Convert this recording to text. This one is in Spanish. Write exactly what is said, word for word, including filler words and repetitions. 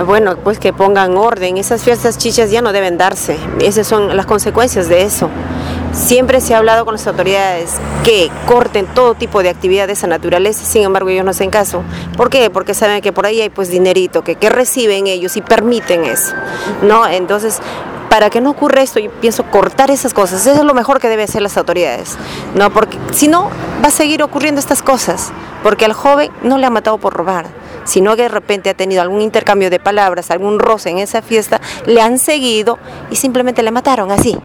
Bueno, pues que pongan orden, esas fiestas chichas ya no deben darse, esas son las consecuencias de eso. Siempre se ha hablado con las autoridades que corten todo tipo de actividad de esa naturaleza, sin embargo ellos no hacen caso. ¿Por qué? Porque saben que por ahí hay pues dinerito, que, que reciben ellos y permiten eso, ¿no? Entonces, para que no ocurra esto, yo pienso cortar esas cosas, eso es lo mejor que deben hacer las autoridades, ¿no? Porque si no, va a seguir ocurriendo estas cosas, porque al joven no le ha matado por robar, sino que de repente ha tenido algún intercambio de palabras, algún roce en esa fiesta, le han seguido y simplemente le mataron así.